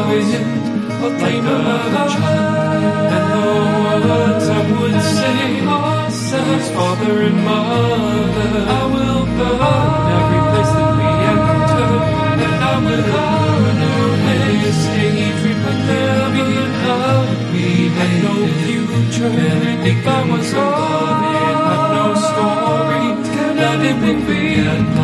wind, like a child. And the words I would say are said, Father and Mother, I will burn every place that we enter, and I will run away, stay free, but there'll be another. We had no future, if I was alone, had no story, let it be.